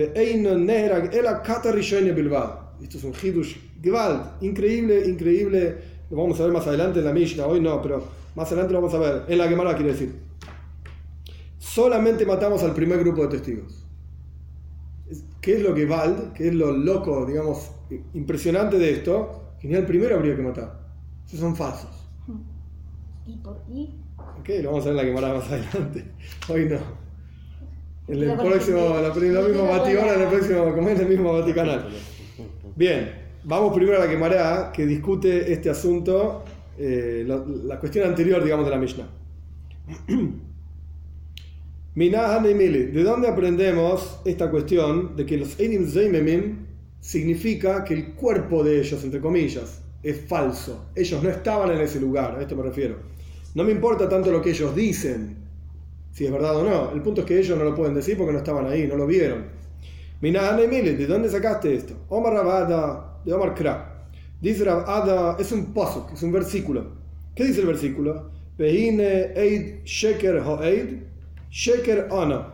Esto es un hidush gewalt, increíble. Lo vamos a ver más adelante en la Mishnah, hoy no, pero más adelante lo vamos a ver. En la Gemara quiere decir. Solamente matamos al primer grupo de testigos. ¿Qué es lo gewalt? ¿Qué es lo loco, digamos, impresionante de esto? Que ni al primero habría que matar. Esos son falsos. ¿Y por qué? Ok, lo vamos a ver en la Gemara más adelante. Hoy no. En el próximo, la misma Vaticana, en el próximo, como es el mismo Vaticanal. Bien, vamos primero a la Gemara que discute este asunto, la cuestión anterior, digamos, de la Mishnah. ¿De dónde aprendemos esta cuestión de que los Einim Zeimemim significa que el cuerpo de ellos, entre comillas, es falso? Ellos no estaban en ese lugar, a esto me refiero. No me importa tanto lo que ellos dicen, si es verdad o no. El punto es que ellos no lo pueden decir porque no estaban ahí, no lo vieron. ¿De dónde sacaste esto? Omar Rabada, de Omar Kra. Dice Rabada, es un pasuk, es un versículo. ¿Qué dice el versículo? Veine eid sheker ho'eid, sheker ana.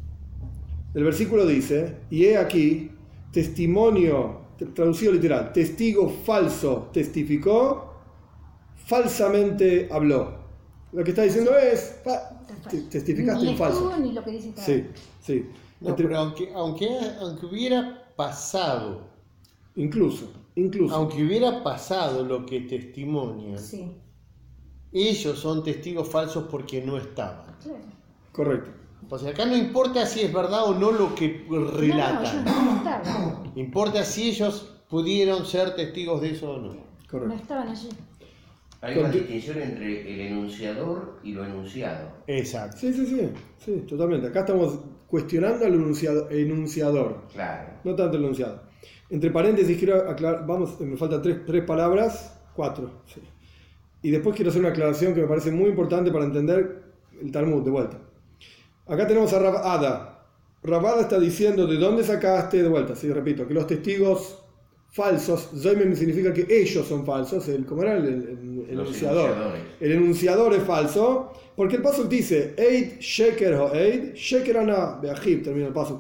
El versículo dice, y he aquí, testimonio, traducido literal, testigo falso testificó, falsamente habló. Lo que está diciendo es, testificaste en falso. Ni lo que dice Sí. No, pero aunque hubiera pasado, incluso, aunque hubiera pasado lo que testimonian, sí. Ellos son testigos falsos porque no estaban. Claro. Correcto. O sea, acá no importa si es verdad o no lo que relatan. No estaban. Importa si ellos pudieron ser testigos de eso o no. Correcto. No estaban allí. Hay una distinción entre el enunciador y lo enunciado. Exacto. Sí, totalmente. Acá estamos cuestionando al enunciador. Claro. No tanto el enunciado. Entre paréntesis quiero aclarar, me faltan tres palabras, 4. Sí. Y después quiero hacer una aclaración que me parece muy importante para entender el Talmud de vuelta. Acá tenemos a Rabada. Rabada está diciendo de dónde sacaste, de vuelta, sí, repito, que los testigos falsos, Zoimem significa que ellos son falsos, ¿cómo era el enunciador? El enunciador es falso, porque el pasuk dice, Eid sheker ho'eid, sheker ana, be'ajib, termina el pasuk.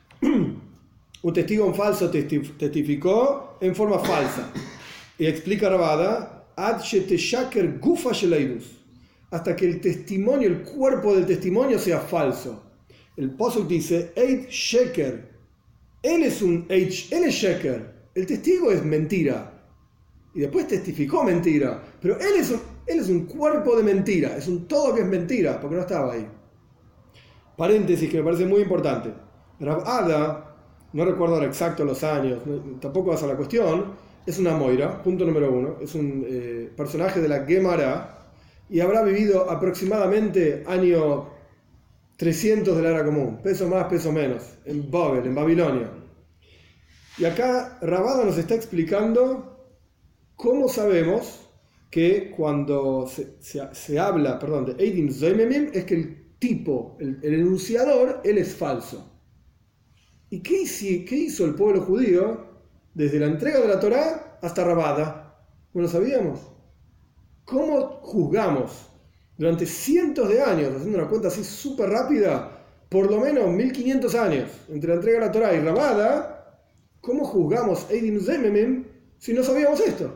Un testigo falso testificó en forma falsa. Y explica Rabada, ad sheteshaker gufa sheleidus, hasta que el testimonio, el cuerpo del testimonio sea falso. El pasuk dice, Eid sheker, él es sheker. El testigo es mentira. Y después testificó mentira. Pero él es un cuerpo de mentira. Es un todo que es mentira, porque no estaba ahí. paréntesis que me parece muy importante. Rav Ada, no recuerdo ahora exacto los años, tampoco vas a la cuestión, es una moira, punto número 1, es un personaje de la Gemara y habrá vivido aproximadamente año 300 de la era común, peso más, peso menos, en Babel, en Babilonia. Y acá Rav Ada nos está explicando cómo sabemos que cuando se habla, de Eidim Zoimemim, es que el tipo, el enunciador, él es falso. ¿Y qué hizo el pueblo judío desde la entrega de la Torá hasta Rav Ada? ¿No lo sabíamos? ¿Cómo juzgamos durante cientos de años, haciendo una cuenta así súper rápida, por lo menos 1500 años, entre la entrega de la Torá y Rav Ada? ¿Cómo juzgamos Eidim Zoimemim si no sabíamos esto?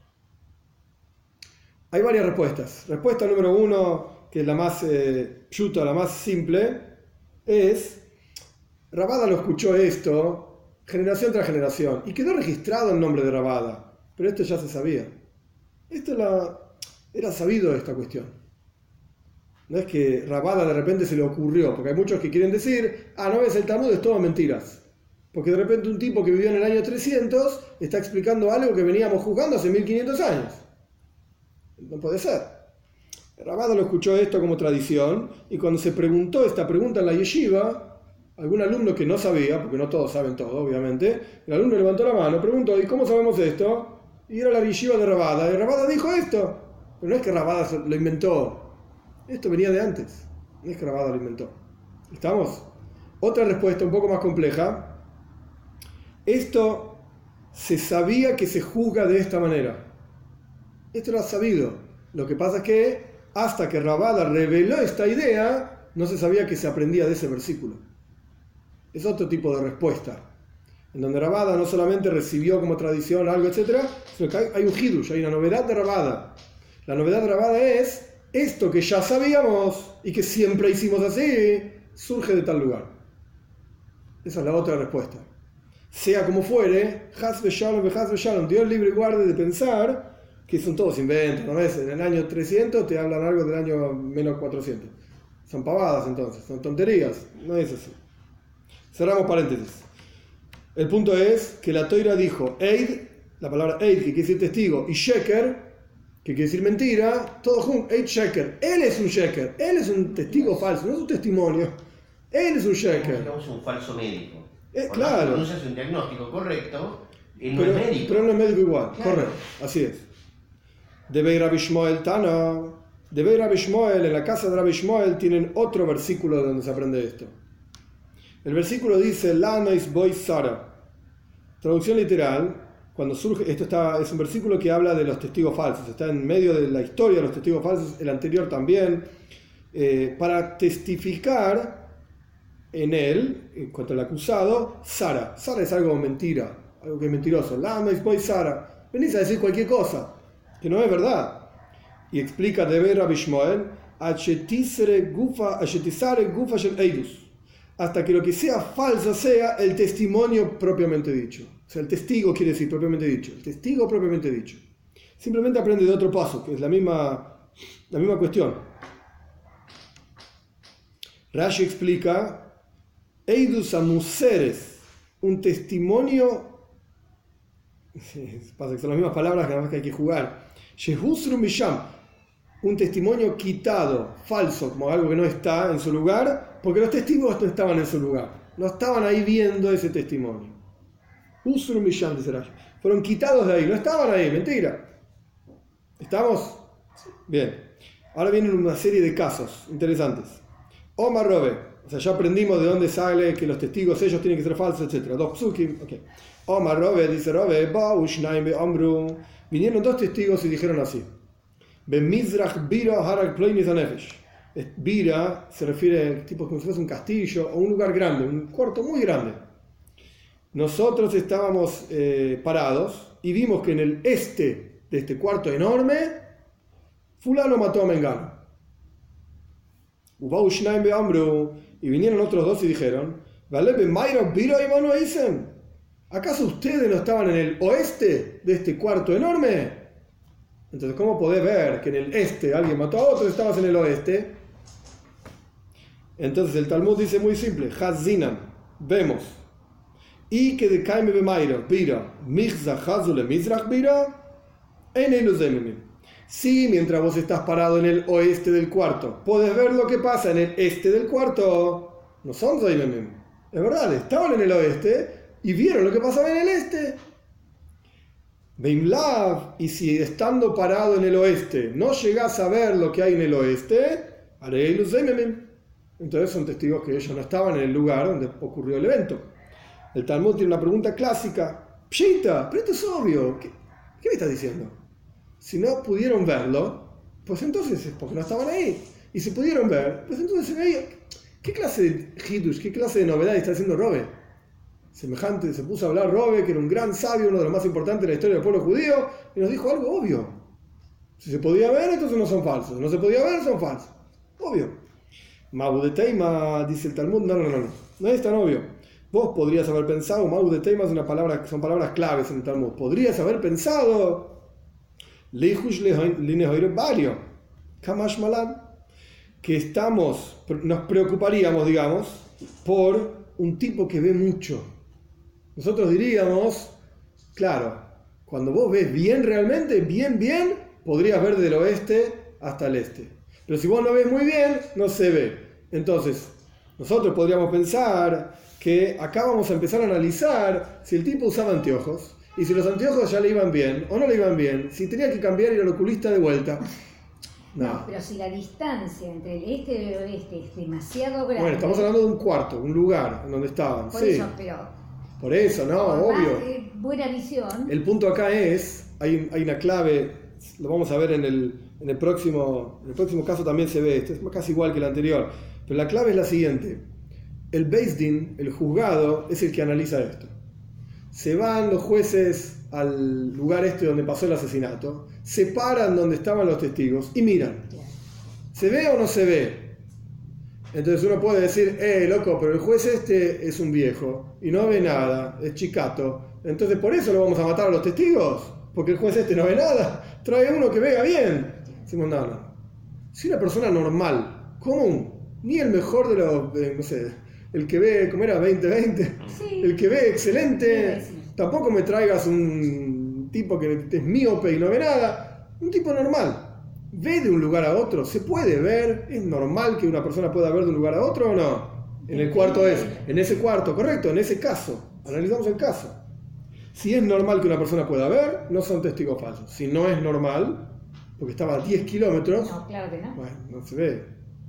Hay varias respuestas. Respuesta número 1, que es la más pshuta, la más simple, es: Rav Ada lo escuchó esto generación tras generación y quedó registrado el nombre de Rav Ada, pero esto ya se sabía. Era sabido esta cuestión. No es que Rav Ada de repente se le ocurrió, porque hay muchos que quieren decir: no ves, el Talmud es todo mentiras. Porque de repente un tipo que vivió en el año 300 está explicando algo que veníamos juzgando hace 1500 años. No puede ser. Rav Ada lo escuchó esto como tradición y cuando se preguntó esta pregunta en la yeshiva, algún alumno que no sabía, porque no todos saben todo, obviamente, el alumno levantó la mano, preguntó: ¿y cómo sabemos esto? Y era la yeshiva de Rav Ada, y Rav Ada dijo esto. Pero no es que Rav Ada lo inventó, esto venía de antes, no es que Rav Ada lo inventó. ¿Estamos? Otra respuesta un poco más compleja: esto se sabía que se juzga de esta manera. Esto lo ha sabido. Lo que pasa es que hasta que Rav Ada reveló esta idea, no se sabía que se aprendía de ese versículo. Es otro tipo de respuesta, en donde Rav Ada no solamente recibió como tradición algo, etc., sino que hay un hidush, hay una novedad de Rav Ada. La novedad de Rav Ada es esto que ya sabíamos y que siempre hicimos así, surge de tal lugar. Esa es la otra respuesta. Sea como fuere, Haz Shalom, Dios libre y guarde de pensar que son todos inventos, ¿no ves? En el año 300 te hablan algo del año menos 400. Son pavadas entonces, son tonterías, no es así. Cerramos paréntesis. El punto es que la Toira dijo Eid, la palabra Eid, que quiere decir testigo, y Sheker, que quiere decir mentira, todo junto, Eid Sheker. Él es un Sheker, él es un testigo falso, no es un testimonio. Él es un Sheker. Es un falso médico. Claro. Pronuncias un diagnóstico correcto, él no pero, es médico. Pero él no es médico igual, claro. Correcto, así es. De Rabbi Shmuel Tana, de Rabbi Shmuel, en la casa de Rabbi Shmuel tienen otro versículo donde se aprende esto. El versículo dice: Lanois boy Sara. Traducción literal, cuando surge, es un versículo que habla de los testigos falsos, está en medio de la historia de los testigos falsos, el anterior también, para testificar en él, contra el acusado, Sara. Sara es algo mentira, algo que es mentiroso. Lanois boy Sara. Venís a decir cualquier cosa, que no es verdad. Y explica de Rabbi Shmuel, hasta que lo que sea falso sea el testimonio propiamente dicho. O sea, el testigo quiere decir propiamente dicho. El testigo propiamente dicho. Simplemente aprende de otro paso, que es la misma cuestión. Rashi explica, Eidus amuseres, un testimonio, pasa que son las mismas palabras que hay que jugar. Shehusru misham, un testimonio quitado, falso, como algo que no está en su lugar, porque los testigos no estaban en su lugar, no estaban ahí viendo ese testimonio. Usru misham, dice Rashi. Fueron quitados de ahí, no estaban ahí, mentira. ¿Estamos? Bien. Ahora vienen una serie de casos interesantes. Omar Robe, o sea, ya aprendimos de dónde sale que los testigos ellos tienen que ser falsos, etc. Dos psukim, ok. Omar Robe, dice Robe, vinieron dos testigos y dijeron así: Bemizrach Bira Harak Ploinis Anefesh. Bira se refiere tipo como si fuese un castillo o un lugar grande, un cuarto muy grande. Nosotros estábamos parados y vimos que en el este de este cuarto enorme, fulano mató a Mengano. Y vinieron otros dos y dijeron: ¿acaso ustedes no estaban en el oeste de este cuarto enorme? Entonces, ¿cómo podés ver que en el este alguien mató a otro y estabas en el oeste? Entonces el Talmud dice muy simple, Hazinan, vemos. Y que de Kaime Bemairo, Bira, Michza Hazule Mizrach Bira, en el Uzemimim. Si mientras vos estás parado en el oeste del cuarto, podés ver lo que pasa en el este del cuarto, no son Zemimim. Es verdad, estaban en el oeste y vieron lo que pasaba en el este. Beimlav, y si estando parado en el oeste no llegás a ver lo que hay en el oeste, Areilu Zemimim. Entonces son testigos que ellos no estaban en el lugar donde ocurrió el evento. El Talmud tiene una pregunta clásica. Pshita, pero esto es obvio. ¿Qué me estás diciendo? Si no pudieron verlo, pues entonces es porque no estaban ahí. Y si pudieron ver, pues entonces se veía. ¿Qué clase de hidush, qué clase de novedad está haciendo Robe? Semejante, se puso a hablar Robe, que era un gran sabio, uno de los más importantes de la historia del pueblo judío, y nos dijo algo obvio. Si se podía ver, entonces no son falsos. No se podía ver, son falsos. Obvio. Mabu de Teima, dice el Talmud, no es tan obvio. Vos podrías haber pensado, Mabu de Teima es una palabra, son palabras claves en el Talmud. Podrías haber pensado, Kamash Malan, que nos preocuparíamos, digamos, por un tipo que ve mucho. Nosotros diríamos, claro, cuando vos ves bien realmente, bien, podrías ver del oeste hasta el este. Pero si vos no ves muy bien, no se ve. Entonces, nosotros podríamos pensar que acá vamos a empezar a analizar si el tipo usaba anteojos, y si los anteojos ya le iban bien o no le iban bien, si tenía que cambiar y ir al oculista de vuelta. No, pero si la distancia entre el este y el oeste es demasiado grande. Bueno, estamos hablando de un cuarto, un lugar en donde estaban. Por sí. eso, pero. Por eso, no, obvio. Buena visión. El punto acá es, hay una clave, lo vamos a ver en el próximo caso también se ve, esto es casi igual que el anterior, pero la clave es la siguiente. El Beis Din, el juzgado, es el que analiza esto. Se van los jueces al lugar este donde pasó el asesinato, se paran donde estaban los testigos y miran. ¿Se ve o no se ve? Entonces uno puede decir, loco, pero el juez este es un viejo y no ve nada, es chicato. Entonces por eso lo vamos a matar a los testigos, porque el juez este no ve nada. Trae uno que vea bien. Decimos, no. Si una persona normal, común, ni el mejor de los, no sé, el que ve, ¿cómo era? 20-20. Sí. El que ve excelente. Sí. Tampoco me traigas un tipo que es míope y no ve nada. Un tipo normal. ¿Ve de un lugar a otro? ¿Se puede ver? ¿Es normal que una persona pueda ver de un lugar a otro o no? En el cuarto en ese cuarto, correcto, en ese caso. Analizamos el caso. Si es normal que una persona pueda ver, no son testigos falsos. Si no es normal, porque estaba a 10 kilómetros, no, claro que no. Bueno, no se ve.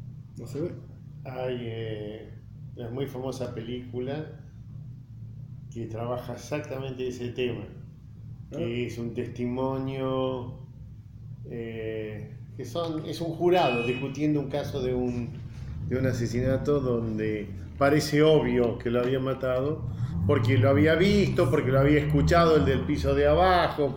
Hay una muy famosa película que trabaja exactamente ese tema, que es un testimonio, es un jurado discutiendo un caso de un asesinato donde parece obvio que lo habían matado, porque lo había visto, porque lo había escuchado el del piso de abajo,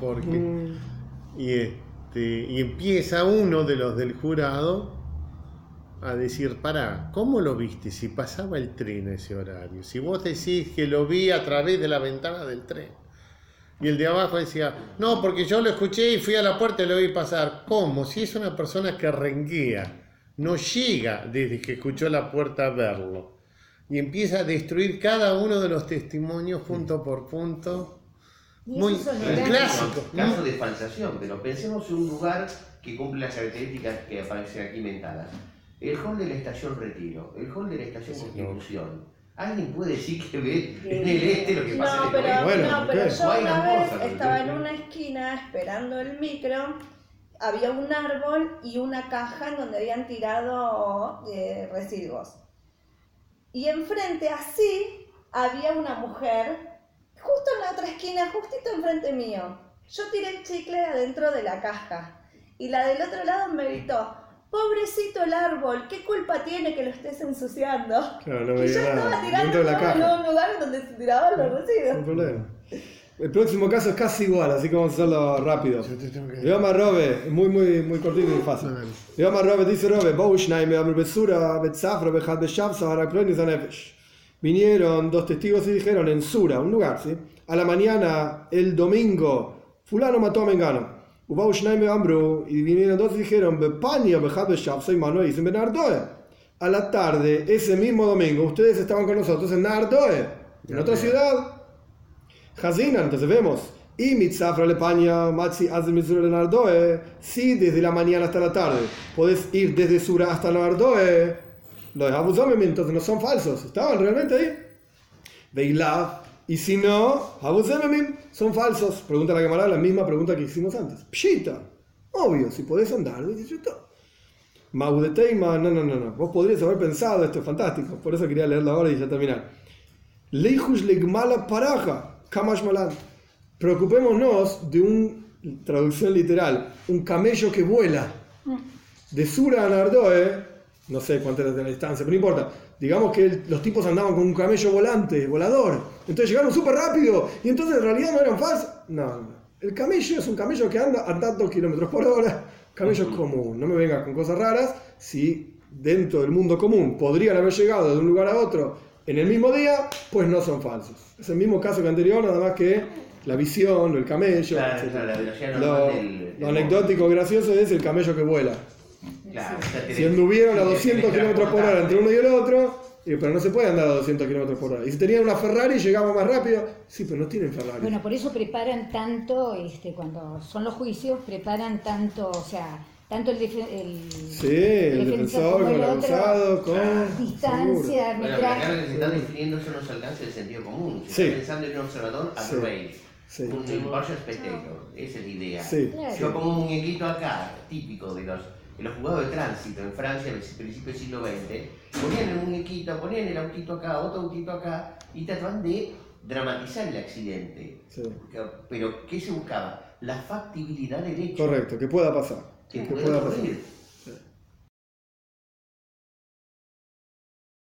y empieza uno de los del jurado a decir, pará, ¿cómo lo viste si pasaba el tren a ese horario? Si vos decís que lo vi a través de la ventana del tren. Y el de abajo decía, no, porque yo lo escuché y fui a la puerta y lo vi pasar. ¿Cómo? Si es una persona que renguea, no llega desde que escuchó la puerta a verlo. Y empieza a destruir cada uno de los testimonios punto por punto. Muy clásico. Caso de falsación, pero pensemos en un lugar que cumple las características que aparecen aquí mentadas. El hall de la estación Retiro, el hall de la estación Constitución. ¿Alguien puede decir que ve en el este lo que pasa en el oeste? Pero yo una vez estaba en una esquina esperando el micro, había un árbol y una caja en donde habían tirado residuos. Y enfrente así había una mujer, justo en la otra esquina, justito enfrente mío. Yo tiré el chicle adentro de la caja y la del otro lado me gritó, pobrecito el árbol, ¿qué culpa tiene que lo estés ensuciando? Claro, no y yo estaba tirando en un lugar donde se tiraban los residuos. Sin problema. El próximo caso es casi igual, así que vamos a hacerlo rápido. Le llama Robe, muy cortito y fácil. Le llama Robe, dice Robe, vinieron dos testigos y dijeron en Sura, un lugar, ¿sí? A la mañana, el domingo, fulano mató a Mengano. Y vinieron dos y dijeron, a la tarde, ese mismo domingo, ustedes estaban con nosotros en Nardoe, en otra ciudad. Hazina, entonces vemos. Y Mitzafra le paña, Matzi hace Mitzura de Nardoe. Si desde la mañana hasta la tarde podés ir desde Sura hasta Nardoe, los Abuzamim entonces no son falsos, estaban realmente ahí. Veilav, y si no, Abuzamim son falsos. Pregunta la Gemara, la misma pregunta que hicimos antes. Pshita, obvio, si podés andar, dice yo. Maudeteima, no. Vos podrías haber pensado, esto es fantástico, por eso quería leerlo ahora y ya terminar. Leijush legmala paraja, kamash malan. Preocupémonos de una traducción literal, un camello que vuela. De Sura a Nardoe, no sé cuánto era de la distancia, pero no importa. Digamos que los tipos andaban con un camello volante, volador. Entonces llegaron súper rápido y entonces en realidad no eran falsos. No. El camello es un camello que anda a tantos kilómetros por hora. Camello común, no me vengas con cosas raras. Si dentro del mundo común podrían haber llegado de un lugar a otro en el mismo día, pues no son falsos. Es el mismo caso que anterior, nada más que la visión, el camello. Claro, la velocidad normal del lo anecdótico gracioso es el camello que vuela. Claro, Si anduvieron a 200 km por hora entre uno y el otro, pero no se puede andar a 200 km por hora. Y si tenían una Ferrari llegaba más rápido, sí, pero no tienen Ferrari. Bueno, por eso preparan tanto, cuando son los juicios, preparan tanto, o sea, tanto el defensor con el acusado, con distancia, Bueno, metraje. acá lo que se está definiendo son los alcances del sentido común. Se Sí. está pensando en un observador at rail, Sí. un impartial spectator. Esa es la idea. Sí. Yo pongo un muñequito acá, típico de los juzgados de tránsito en Francia, al principio del siglo XX, ponían el muñequito, ponían el autito acá, otro autito acá, y trataban de dramatizar el accidente. Sí. Pero, ¿qué se buscaba? La factibilidad del hecho. Correcto, que pueda pasar. Que Que pueda pueda pasar. ocurrir.